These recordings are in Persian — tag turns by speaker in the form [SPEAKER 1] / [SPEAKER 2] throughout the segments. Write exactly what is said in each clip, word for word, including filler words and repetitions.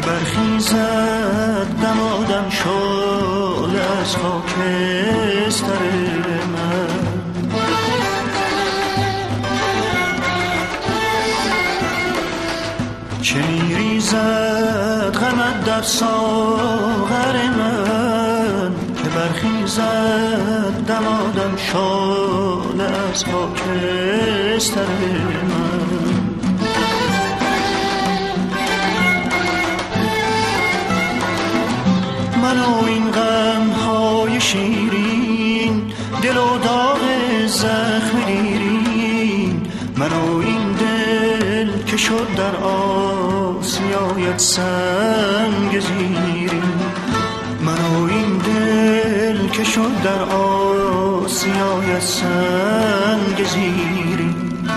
[SPEAKER 1] برخیزد دمادم شعله از خاکستر من. چه میریزد غمت در ساغر من که برخیزد دمادم شعله از خاکستر من. من و این غم های شیرین، دل و داغ زخم دیرین، من و این دل که شد در آسیایت سنگ زیرین، من و این دل که شد در آسیایت سنگ زیرین.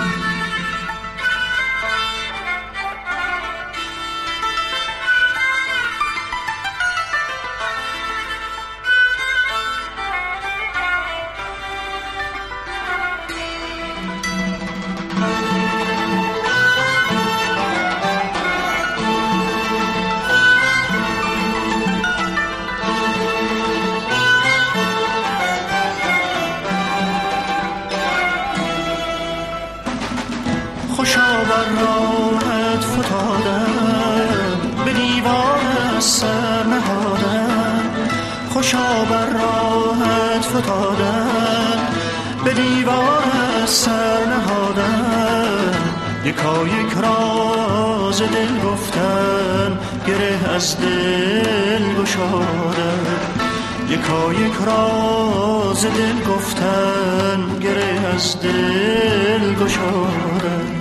[SPEAKER 1] خوشا بر راهت فتادم، به دیوار سر نهادم، خوشا بر راهت فتادم، به دیوار سر نهادم، یکا یک راز دل گفتن گره از دل گشادم، یکا یک راز دل گفتن گره از دل گشادم.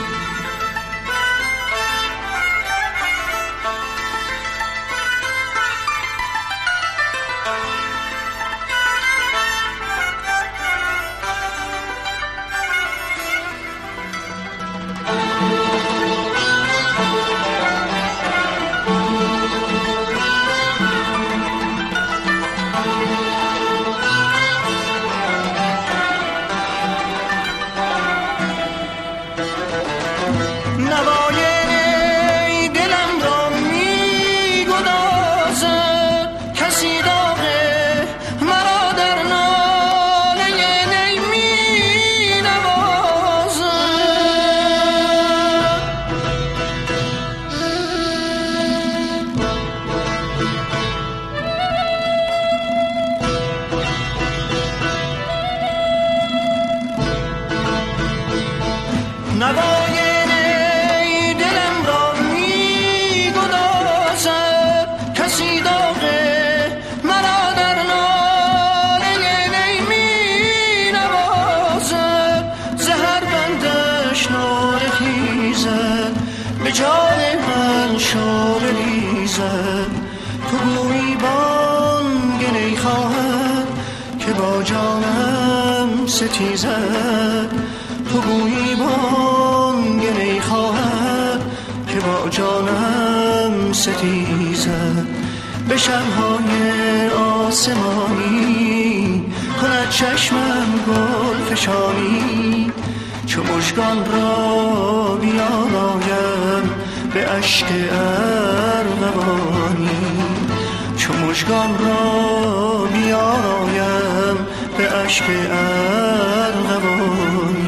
[SPEAKER 1] نوای نی دلم را می گدازد، کسی داغه مرا در ناله نی می نوازد، زهر بندش ناله خیزد، به جان من شاله ریزد، تو گویی بانگ نی خواهد که با جانم ستیزد، تو گویی بانگ نی خواهد که با جانم ستیزد، به شب‌های آسمانی کند چشمم گل فشانی، چو مژگان را بیارایم به اشک ارغوانی، چو مژگان را بیارایم به اشک ارغوانی.